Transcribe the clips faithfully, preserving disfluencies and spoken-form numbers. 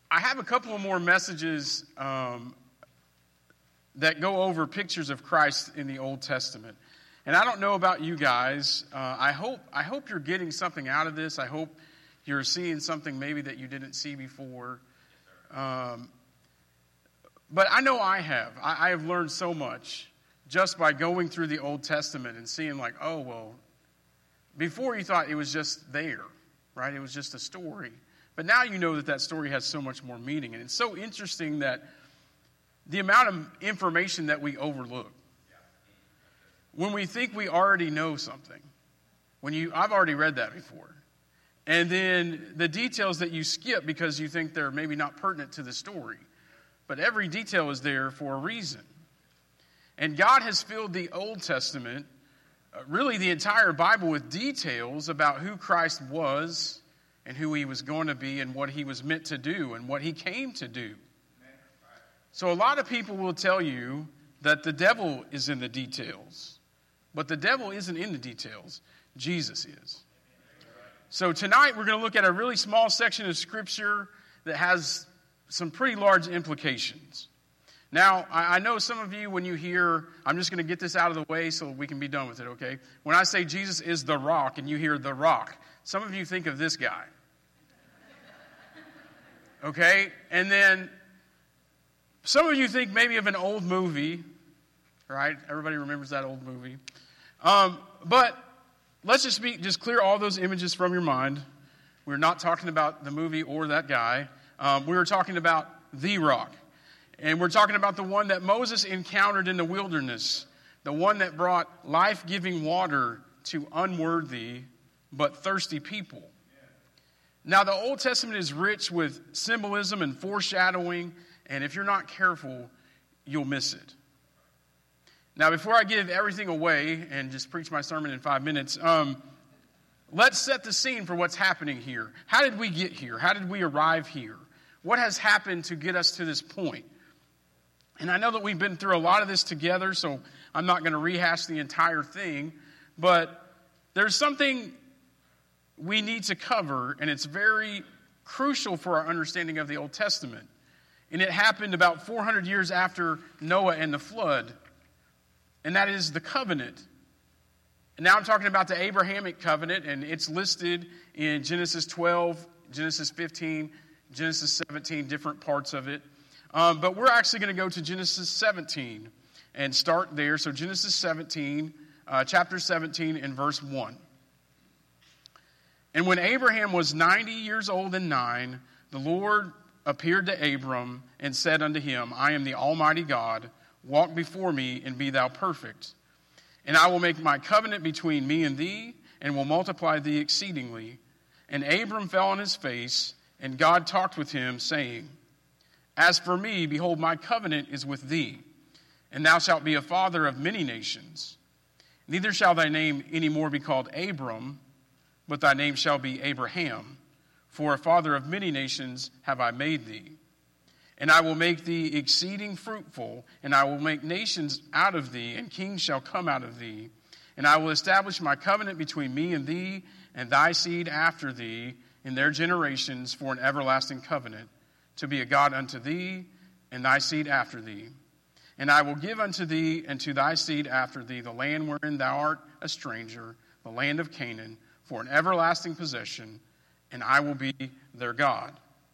I have a couple of more messages um, that go over pictures of Christ in the Old Testament. And I don't know about you guys. Uh, I hope I hope you're getting something out of this. I hope you're seeing something maybe that you didn't see before. Um, but I know I have. I, I have learned so much just by going through the Old Testament and seeing like, oh, well, before you thought it was just there, right? It was just a story. But now you know that that story has so much more meaning. And it's so interesting that the amount of information that we overlook. When we think we already know something. When you, I've already read that before. And then the details that you skip because you think they're maybe not pertinent to the story. But every detail is there for a reason. And God has filled the Old Testament, uh, really the entire Bible, with details about who Christ was and who he was going to be and what he was meant to do and what he came to do. So a lot of people will tell you that the devil is in the details. But the devil isn't in the details. Jesus is. So tonight we're going to look at a really small section of Scripture that has some pretty large implications. Now, I know some of you, when you hear, I'm just going to get this out of the way so we can be done with it, okay? When I say Jesus is the rock and you hear the rock, some of you think of this guy. Okay? And then some of you think maybe of an old movie, right? Everybody remembers that old movie. Um, but let's just be, just clear all those images from your mind. We're not talking about the movie or that guy. Um, we were talking about the rock. And we're talking about the one that Moses encountered in the wilderness. The one that brought life-giving water to unworthy but thirsty people. Now, the Old Testament is rich with symbolism and foreshadowing. And if you're not careful, you'll miss it. Now, before I give everything away and just preach my sermon in five minutes, um, let's set the scene for what's happening here. How did we get here? How did we arrive here? What has happened to get us to this point? And I know that we've been through a lot of this together, so I'm not going to rehash the entire thing. But there's something we need to cover, and it's very crucial for our understanding of the Old Testament. And it happened about four hundred years after Noah and the flood. And that is the covenant. And now I'm talking about the Abrahamic covenant, and it's listed in Genesis twelve, Genesis fifteen, Genesis seventeen, different parts of it. Um, but we're actually going to go to Genesis seventeen and start there. So Genesis seventeen, uh, chapter seventeen and verse one. And when Abraham was ninety years old and nine, the Lord appeared to Abram and said unto him, I am the Almighty God. Walk before me and be thou perfect. And I will make my covenant between me and thee, and will multiply thee exceedingly. And Abram fell on his face, and God talked with him, saying, As for me, behold, my covenant is with thee, and thou shalt be a father of many nations. Neither shall thy name any more be called Abram, but thy name shall be Abraham. For a father of many nations have I made thee. And I will make thee exceeding fruitful, and I will make nations out of thee, and kings shall come out of thee. And I will establish my covenant between me and thee, and thy seed after thee, in their generations, for an everlasting covenant, to be a God unto thee, and thy seed after thee. And I will give unto thee and to thy seed after thee the land wherein thou art a stranger, the land of Canaan, for an everlasting possession, and I will be their God.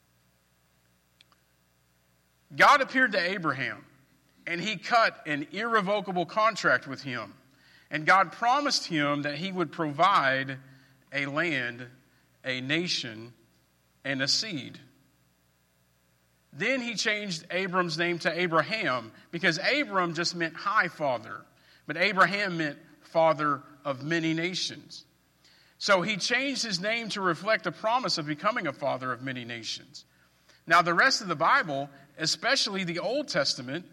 God appeared to Abraham, and he cut an irrevocable contract with him. And God promised him that he would provide a land, a nation, and a seed. Then he changed Abram's name to Abraham, because Abram just meant high father, but Abraham meant father of many nations. So he changed his name to reflect the promise of becoming a father of many nations. Now, the rest of the Bible, especially the Old Testament,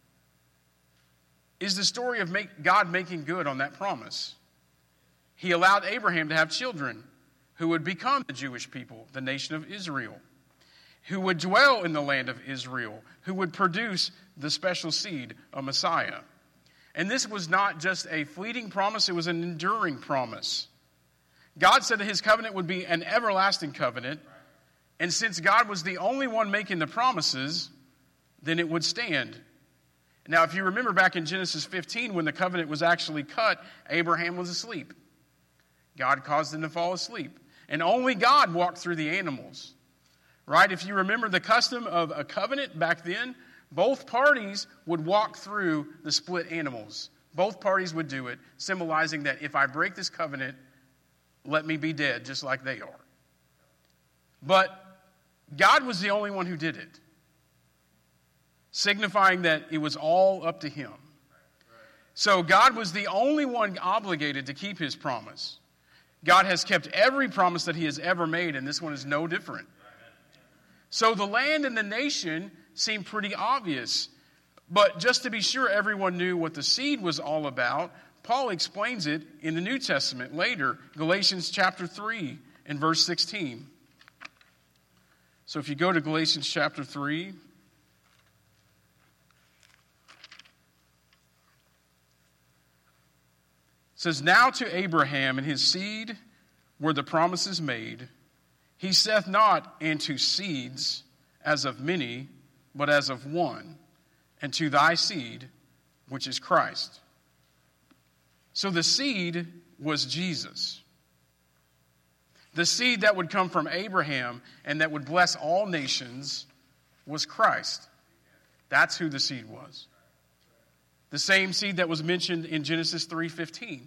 is the story of make, God making good on that promise. He allowed Abraham to have children who would become the Jewish people, the nation of Israel, who would dwell in the land of Israel, who would produce the special seed, a Messiah. And this was not just a fleeting promise, it was an enduring promise. God said that his covenant would be an everlasting covenant, And since God was the only one making the promises, then it would stand. Now, if you remember back in Genesis fifteen, when the covenant was actually cut, Abraham was asleep. God caused him to fall asleep. And only God walked through the animals. Right? If you remember the custom of a covenant back then, both parties would walk through the split animals. Both parties would do it, symbolizing that if I break this covenant, let me be dead, just like they are. But God was the only one who did it, signifying that it was all up to him. So God was the only one obligated to keep his promise. God has kept every promise that he has ever made, and this one is no different. So the land and the nation seemed pretty obvious. But just to be sure everyone knew what the seed was all about, Paul explains it in the New Testament later, Galatians chapter three and verse sixteen. So if you go to Galatians chapter three, it says, "Now to Abraham and his seed were the promises made. He saith not, and to seeds, as of many, but as of one, and to thy seed, which is Christ." So the seed was Jesus. The seed that would come from Abraham and that would bless all nations was Christ. That's who the seed was. The same seed that was mentioned in Genesis three fifteen.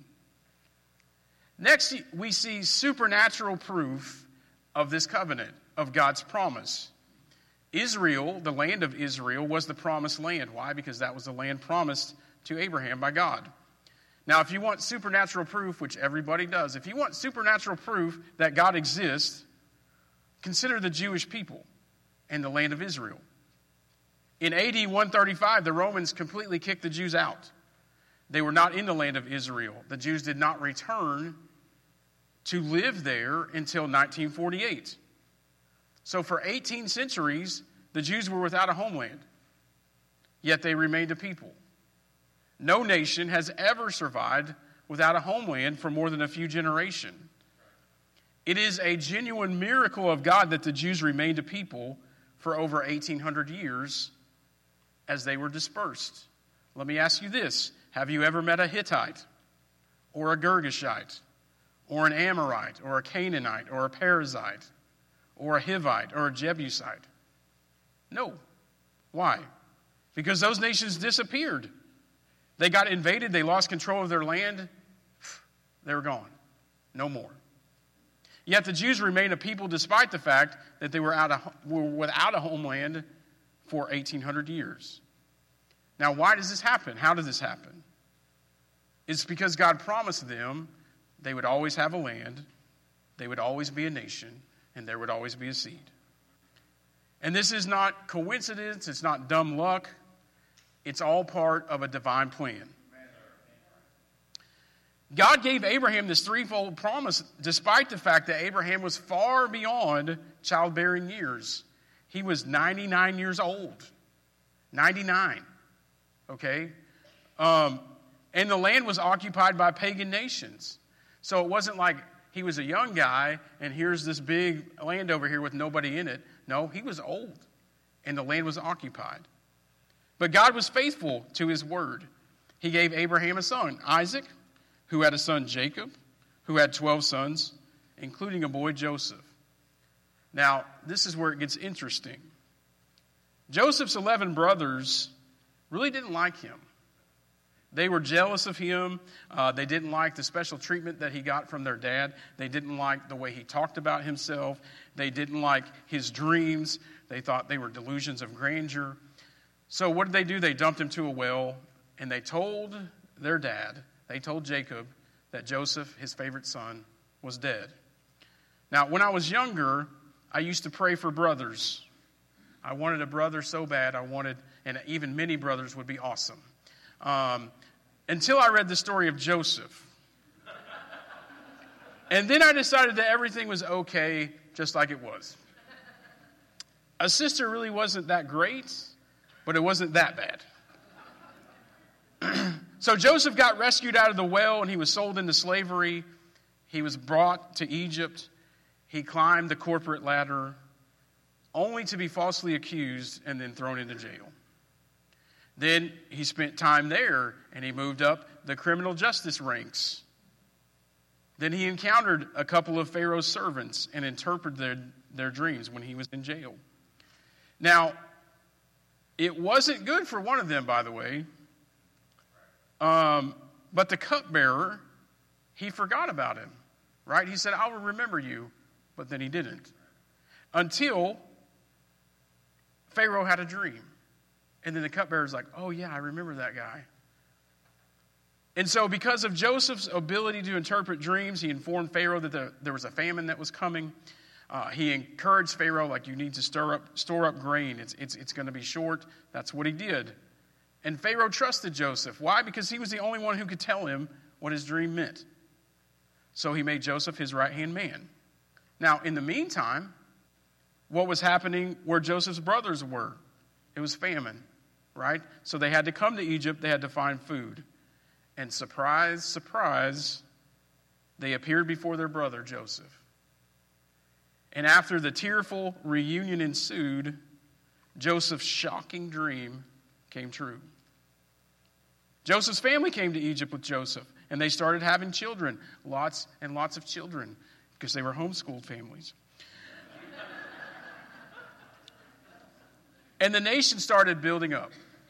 Next, we see supernatural proof of this covenant, of God's promise. Israel, the land of Israel, was the promised land. Why? Because that was the land promised to Abraham by God. Now, if you want supernatural proof, which everybody does, if you want supernatural proof that God exists, consider the Jewish people and the land of Israel. In A D one thirty-five, the Romans completely kicked the Jews out. They were not in the land of Israel. The Jews did not return to live there until nineteen forty-eight. So for eighteen centuries, the Jews were without a homeland, yet they remained a people. No nation has ever survived without a homeland for more than a few generations. It is a genuine miracle of God that the Jews remained a people for over eighteen hundred years as they were dispersed. Let me ask you this. Have you ever met a Hittite or a Girgashite or an Amorite or a Canaanite or a Perizzite or a Hivite or a Jebusite? No. Why? Because those nations disappeared. They got invaded. They lost control of their land. They were gone. No more. Yet the Jews remained a people despite the fact that they were, out of, were without a homeland for eighteen hundred years. Now, why does this happen? How did this happen? It's because God promised them they would always have a land, they would always be a nation, and there would always be a seed. And this is not coincidence. It's not dumb luck. It's all part of a divine plan. God gave Abraham this threefold promise despite the fact that Abraham was far beyond childbearing years. He was ninety-nine years old. ninety-nine. Okay? Um, and the land was occupied by pagan nations. So it wasn't like he was a young guy and here's this big land over here with nobody in it. No, he was old and the land was occupied. But God was faithful to his word. He gave Abraham a son, Isaac, who had a son, Jacob, who had twelve sons, including a boy, Joseph. Now, this is where it gets interesting. Joseph's eleven brothers really didn't like him. They were jealous of him. Uh, they didn't like the special treatment that he got from their dad. They didn't like the way he talked about himself. They didn't like his dreams. They thought they were delusions of grandeur. So what did they do? They dumped him to a well, and they told their dad, they told Jacob, that Joseph, his favorite son, was dead. Now, when I was younger, I used to pray for brothers. I wanted a brother so bad. I wanted, and even many brothers would be awesome. Um, until I read the story of Joseph. And then I decided that everything was okay, just like it was. A sister really wasn't that great, but it wasn't that bad. So Joseph got rescued out of the well, and he was sold into slavery. He was brought to Egypt. He climbed the corporate ladder. only to be falsely accused and then thrown into jail. Then he spent time there, and he moved up the criminal justice ranks. Then he encountered a couple of Pharaoh's servants and interpreted their, their dreams when he was in jail. Now, it wasn't good for one of them, by the way. Um, but the cupbearer, he forgot about him, right? He said, I will remember you, but then he didn't. Until Pharaoh had a dream. And then the cupbearer's like, oh yeah, I remember that guy. And so because of Joseph's ability to interpret dreams, he informed Pharaoh that the, there was a famine that was coming. Uh, he encouraged Pharaoh, like, you need to stir up, store up grain. It's, it's, it's going to be short. That's what he did. And Pharaoh trusted Joseph. Why? Because he was the only one who could tell him what his dream meant. So he made Joseph his right-hand man. Now, in the meantime, what was happening where Joseph's brothers were? It was famine, right? So they had to come to Egypt. They had to find food. And surprise, surprise, they appeared before their brother Joseph. And after the tearful reunion ensued, Joseph's shocking dream came true. Joseph's family came to Egypt with Joseph, and they started having children, lots and lots of children, because they were homeschooled families. And the nation started building up.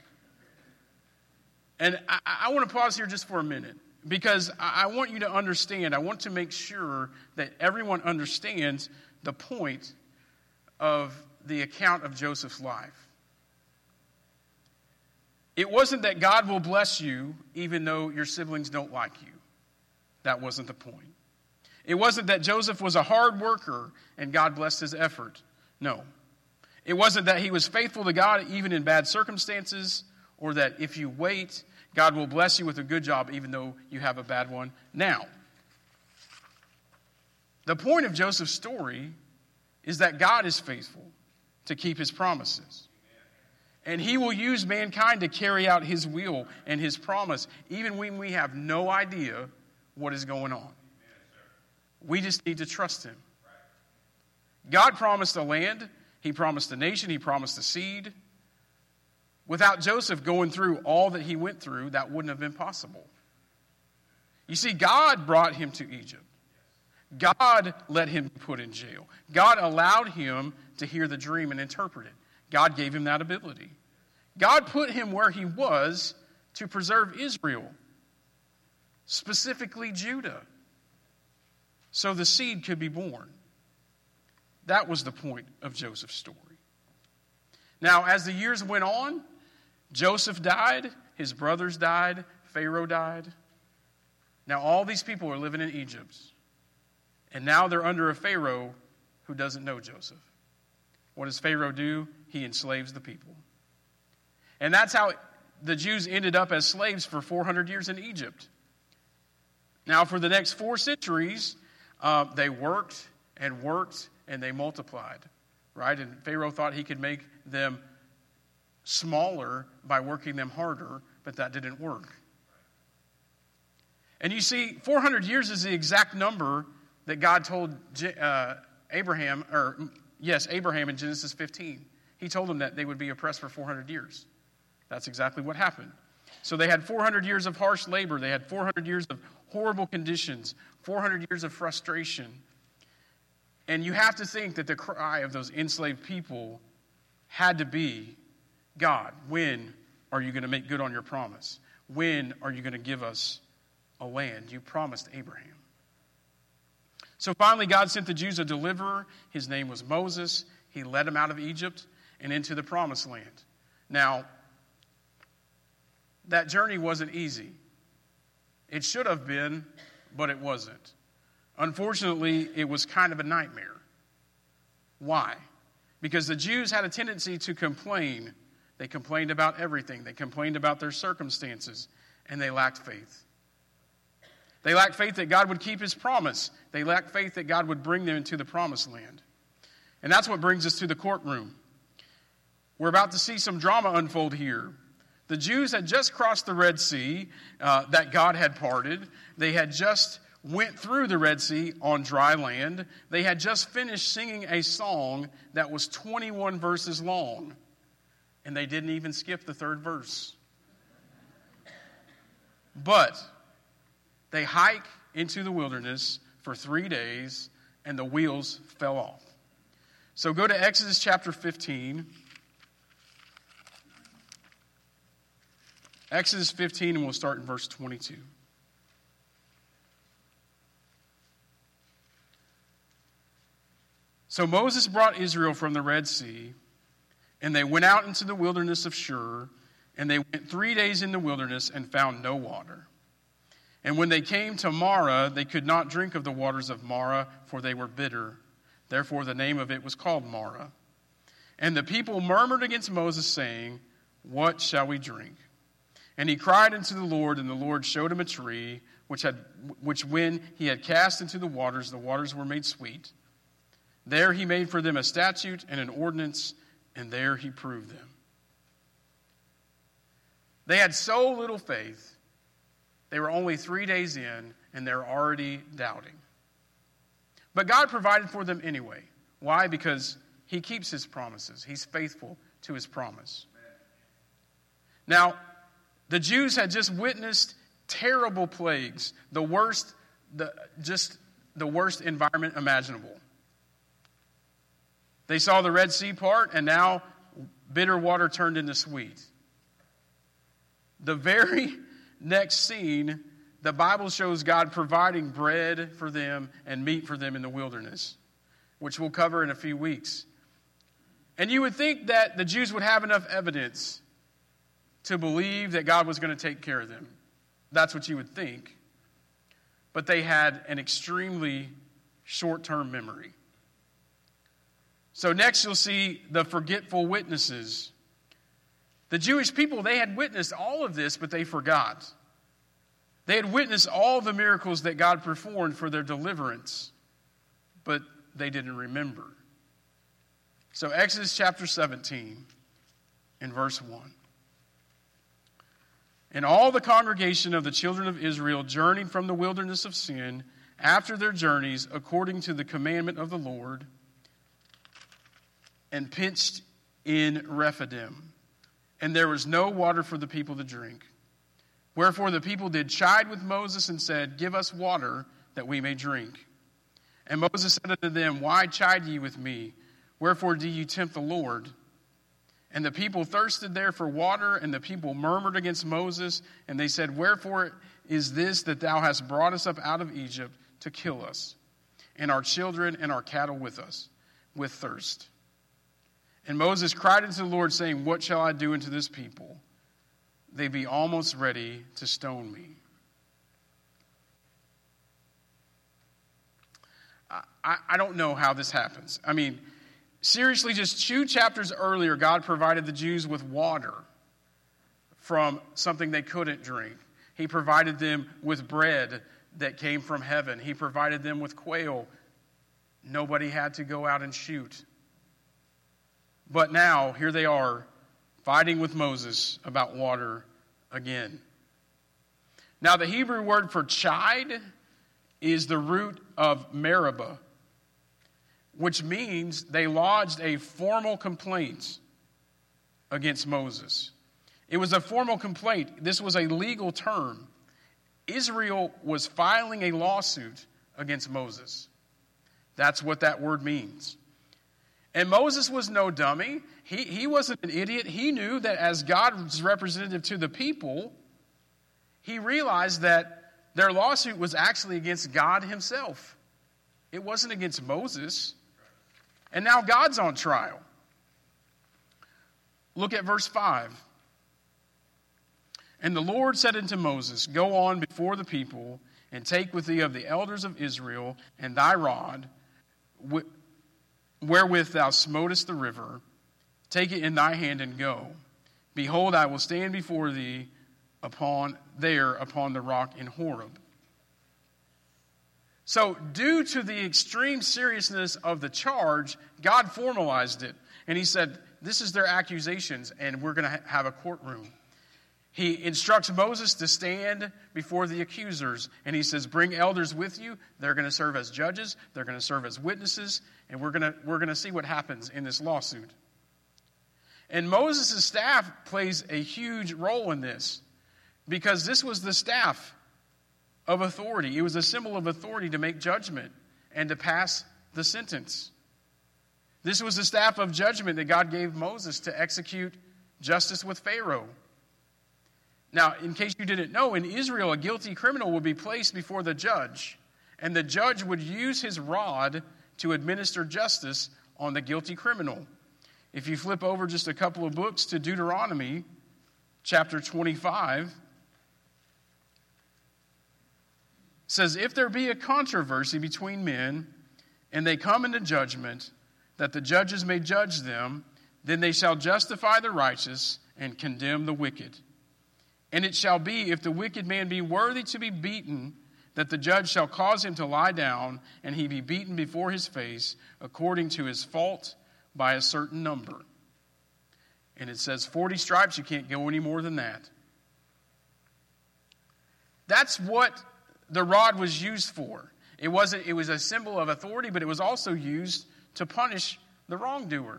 And I, I want to pause here just for a minute, because I, I want you to understand, I want to make sure that everyone understands the point of the account of Joseph's life. It wasn't that God will bless you even though your siblings don't like you. That wasn't the point. It wasn't that Joseph was a hard worker and God blessed his effort. No. It wasn't that he was faithful to God even in bad circumstances, or that if you wait, God will bless you with a good job even though you have a bad one now. The point of Joseph's story is that God is faithful to keep his promises. And he will use mankind to carry out his will and his promise, even when we have no idea what is going on. We just need to trust him. God promised a land. He promised a nation. He promised a seed. Without Joseph going through all that he went through, that wouldn't have been possible. You see, God brought him to Egypt. God let him be put in jail. God allowed him to hear the dream and interpret it. God gave him that ability. God put him where he was to preserve Israel, specifically Judah, so the seed could be born. That was the point of Joseph's story. Now, as the years went on, Joseph died, his brothers died, Pharaoh died. Now all these people are living in Egypt. And now they're under a Pharaoh who doesn't know Joseph. What does Pharaoh do? He enslaves the people. And that's how the Jews ended up as slaves for four hundred years in Egypt. Now for the next four centuries, uh, they worked and worked and they multiplied. Right? And Pharaoh thought he could make them smaller by working them harder, but that didn't work. And you see, four hundred years is the exact number that God told uh, Abraham, or yes, Abraham in Genesis fifteen. He told them that they would be oppressed for four hundred years. That's exactly what happened. So they had four hundred years of harsh labor. They had four hundred years of horrible conditions, four hundred years of frustration. And you have to think that the cry of those enslaved people had to be, God, when are you going to make good on your promise? When are you going to give us a land you promised Abraham? So finally, God sent the Jews a deliverer. His name was Moses. He led them out of Egypt and into the promised land. Now, that journey wasn't easy. It should have been, but it wasn't. Unfortunately, it was kind of a nightmare. Why? Because the Jews had a tendency to complain. They complained about everything. They complained about their circumstances, and they lacked faith. They lacked faith that God would keep his promise. They lacked faith that God would bring them into the promised land. And that's what brings us to the courtroom. We're about to see some drama unfold here. The Jews had just crossed the Red Sea uh, that God had parted. They had just went through the Red Sea on dry land. They had just finished singing a song that was twenty-one verses long, and they didn't even skip the third verse. But they hike into the wilderness for three days, and the wheels fell off. So go to Exodus chapter fifteen. Exodus fifteen, and we'll start in verse twenty-two. So Moses brought Israel from the Red Sea, and they went out into the wilderness of Shur, and they went three days in the wilderness and found no water. And when they came to Marah, they could not drink of the waters of Marah, for they were bitter. Therefore the name of it was called Marah. And the people murmured against Moses, saying, "What shall we drink?" And he cried unto the Lord, and the Lord showed him a tree, which had, which when he had cast into the waters, the waters were made sweet. There he made for them a statute and an ordinance, and there he proved them. They had so little faith, they were only three days in, and they're already doubting. But God provided for them anyway. Why? Because he keeps his promises. He's faithful to his promise. Now, the Jews had just witnessed terrible plagues, the worst, the just the worst environment imaginable. They saw the Red Sea part, and now bitter water turned into sweet. The very next scene, the Bible shows God providing bread for them and meat for them in the wilderness, which we'll cover in a few weeks. And you would think that the Jews would have enough evidence to believe that God was going to take care of them. That's what you would think. But they had an extremely short-term memory. So next you'll see the forgetful witnesses. The Jewish people, they had witnessed all of this, but they forgot. They had witnessed all the miracles that God performed for their deliverance, but they didn't remember. So Exodus chapter seventeen, in verse one. And all the congregation of the children of Israel journeyed from the wilderness of Sin after their journeys according to the commandment of the Lord, and pitched in Rephidim. And there was no water for the people to drink. Wherefore the people did chide with Moses and said, "Give us water that we may drink." And Moses said unto them, "Why chide ye with me? Wherefore do ye tempt the Lord?" And the people thirsted there for water, and the people murmured against Moses, and they said, "Wherefore is this that thou hast brought us up out of Egypt to kill us, and our children and our cattle with us, with thirst?" And Moses cried unto the Lord, saying, "What shall I do unto this people? They be almost ready to stone me." I, I don't know how this happens. I mean, seriously, just two chapters earlier, God provided the Jews with water from something they couldn't drink. He provided them with bread that came from heaven. He provided them with quail. Nobody had to go out and shoot. But now, here they are, fighting with Moses about water again. Now, the Hebrew word for chide is the root of meribah, which means they lodged a formal complaint against Moses. It was a formal complaint. This was a legal term. Israel was filing a lawsuit against Moses. That's what that word means. And Moses was no dummy. He, he wasn't an idiot. He knew that as God's representative to the people, he realized that their lawsuit was actually against God himself. It wasn't against Moses. And now God's on trial. Look at verse five. And the Lord said unto Moses, "Go on before the people, and take with thee of the elders of Israel, and thy rod, wherewith thou smotest the river, take it in thy hand and go. Behold, I will stand before thee upon there upon the rock in Horeb." So, due to the extreme seriousness of the charge, God formalized it. And he said, this is their accusations, and we're going to have a courtroom. He instructs Moses to stand before the accusers, and he says, bring elders with you. They're going to serve as judges. They're going to serve as witnesses, and we're going to, we're going to see what happens in this lawsuit. And Moses' staff plays a huge role in this, because this was the staff of authority. It was a symbol of authority to make judgment and to pass the sentence. This was the staff of judgment that God gave Moses to execute justice with Pharaoh. Now, in case you didn't know, in Israel, a guilty criminal would be placed before the judge, and the judge would use his rod to administer justice on the guilty criminal. If you flip over just a couple of books to Deuteronomy chapter twenty-five, it says, if there be a controversy between men, and they come into judgment, that the judges may judge them, then they shall justify the righteous and condemn the wicked. And it shall be, if the wicked man be worthy to be beaten, that the judge shall cause him to lie down, and he be beaten before his face, according to his fault, by a certain number. And it says forty stripes, you can't go any more than that. That's what the rod was used for. It wasn't, it was a symbol of authority, but it was also used to punish the wrongdoer.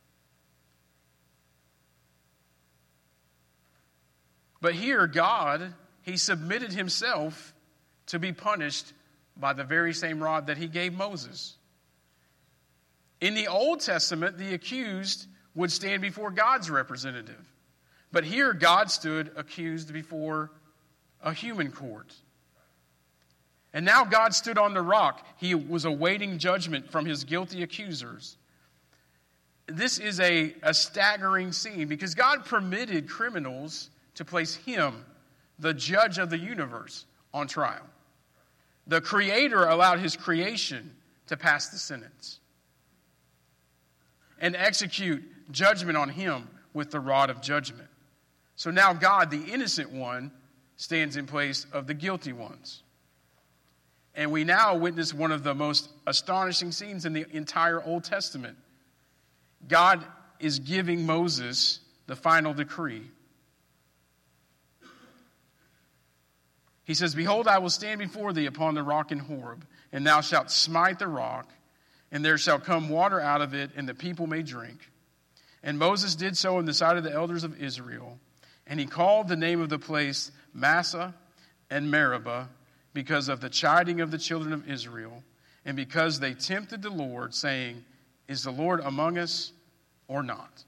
But here, God, he submitted himself to be punished by the very same rod that he gave Moses. In the Old Testament, the accused would stand before God's representative. But here, God stood accused before a human court. And now God stood on the rock. He was awaiting judgment from his guilty accusers. This is a, a staggering scene because God permitted criminals to place him, the judge of the universe, on trial. The Creator allowed his creation to pass the sentence and execute judgment on him with the rod of judgment. So now God, the innocent one, stands in place of the guilty ones. And we now witness one of the most astonishing scenes in the entire Old Testament. God is giving Moses the final decree. He says, behold, I will stand before thee upon the rock in Horeb, and thou shalt smite the rock, and there shall come water out of it, and the people may drink. And Moses did so in the sight of the elders of Israel. And he called the name of the place Massah and Meribah, because of the chiding of the children of Israel, and because they tempted the Lord, saying, is the Lord among us or not?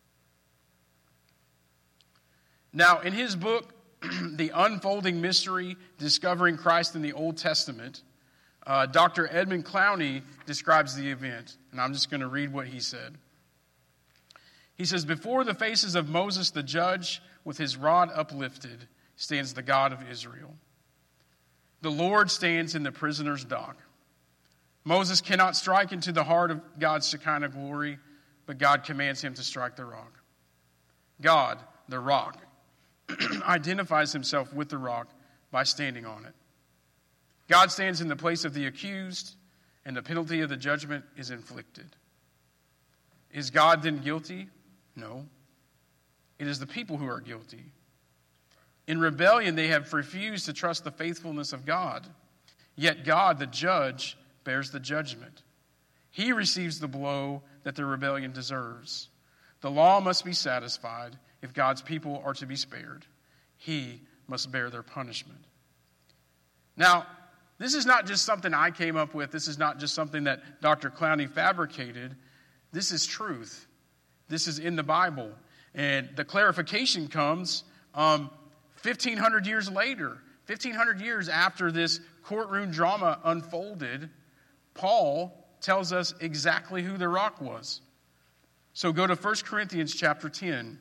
Now, in his book, The Unfolding Mystery, Discovering Christ in the Old Testament, uh, Doctor Edmund Clowney describes the event, and I'm just going to read what he said. He says, before the faces of Moses the judge, with his rod uplifted, stands the God of Israel. The Lord stands in the prisoner's dock. Moses cannot strike into the heart of God's Shekinah glory, but God commands him to strike the rock. God, the rock, identifies himself with the rock by standing on it. God stands in the place of the accused, and the penalty of the judgment is inflicted. Is God then guilty? No. It is the people who are guilty. In rebellion, they have refused to trust the faithfulness of God. Yet God, the judge, bears the judgment. He receives the blow that the rebellion deserves. The law must be satisfied if God's people are to be spared. He must bear their punishment. Now, this is not just something I came up with. This is not just something that Doctor Clowney fabricated. This is truth. This is in the Bible. And the clarification comes um, fifteen hundred years later. fifteen hundred years after this courtroom drama unfolded, Paul tells us exactly who the rock was. So go to First Corinthians chapter ten.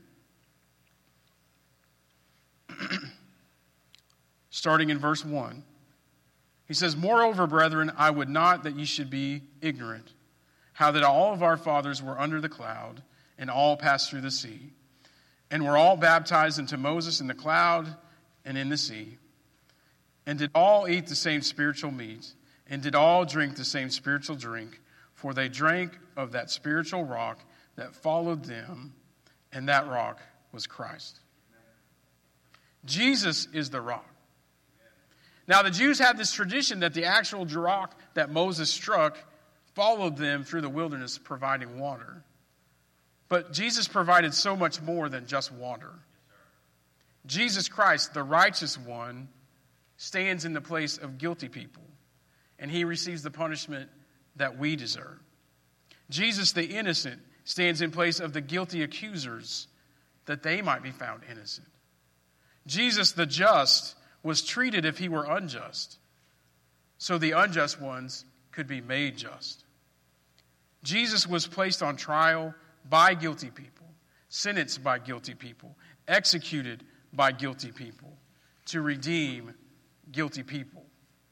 Starting in verse one. He says, moreover, brethren, I would not that ye should be ignorant, how that all of our fathers were under the cloud, and all passed through the sea, and were all baptized into Moses in the cloud and in the sea, and did all eat the same spiritual meat, and did all drink the same spiritual drink, for they drank of that spiritual rock that followed them, and that rock was Christ. Jesus is the rock. Now, the Jews had this tradition that the actual rock that Moses struck followed them through the wilderness, providing water. But Jesus provided so much more than just water. Jesus Christ, the righteous one, stands in the place of guilty people, and he receives the punishment that we deserve. Jesus, the innocent, stands in place of the guilty accusers, that they might be found innocent. Jesus, the just, was treated if he were unjust, so the unjust ones could be made just. Jesus was placed on trial by guilty people, sentenced by guilty people, executed by guilty people, to redeem guilty people.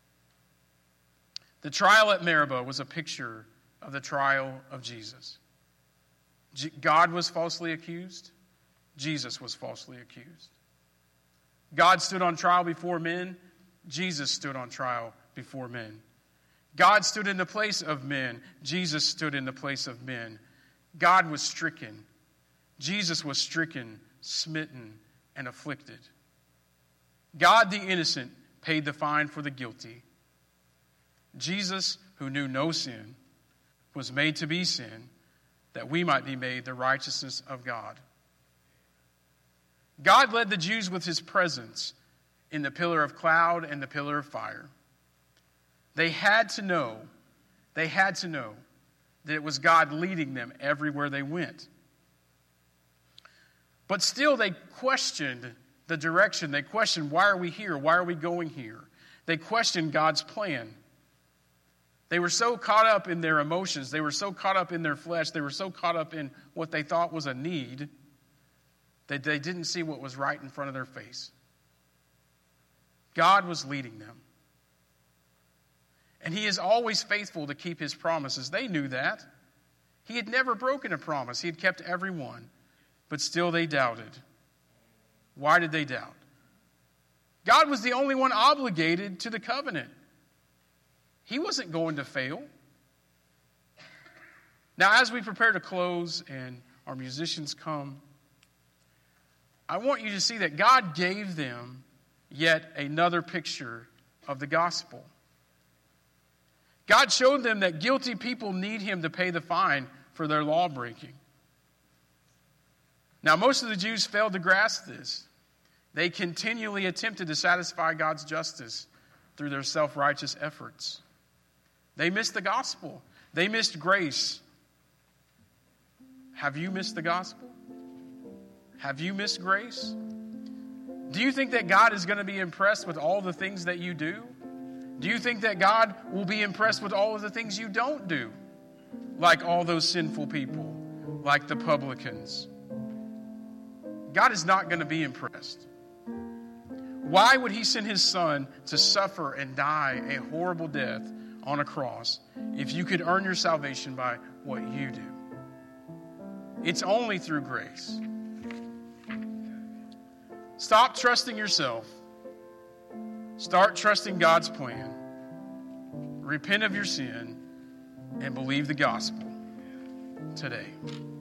The trial at Meribah was a picture of the trial of Jesus. God was falsely accused. Jesus was falsely accused. God stood on trial before men. Jesus stood on trial before men. God stood in the place of men. Jesus stood in the place of men. God was stricken. Jesus was stricken, smitten, and afflicted. God, the innocent, paid the fine for the guilty. Jesus, who knew no sin, was made to be sin, that we might be made the righteousness of God. God led the Jews with his presence in the pillar of cloud and the pillar of fire. They had to know, they had to know that it was God leading them everywhere they went. But still they questioned the direction. They questioned, why are we here? Why are we going here? They questioned God's plan. They were so caught up in their emotions. They were so caught up in their flesh. They were so caught up in what they thought was a need that they didn't see what was right in front of their face. God was leading them. And he is always faithful to keep his promises. They knew that. He had never broken a promise. He had kept every one. But still they doubted. Why did they doubt? God was the only one obligated to the covenant. He wasn't going to fail. Now, as we prepare to close and our musicians come, I want you to see that God gave them yet another picture of the gospel. God showed them that guilty people need him to pay the fine for their law breaking. Now, most of the Jews failed to grasp this. They continually attempted to satisfy God's justice through their self-righteous efforts. They missed the gospel. They missed grace. Have you missed the gospel? Have you missed grace? Do you think that God is going to be impressed with all the things that you do? Do you think that God will be impressed with all of the things you don't do? Like all those sinful people, like the publicans. God is not going to be impressed. Why would he send his son to suffer and die a horrible death on a cross if you could earn your salvation by what you do? It's only through grace. Stop trusting yourself. Start trusting God's plan. Repent of your sin and believe the gospel today.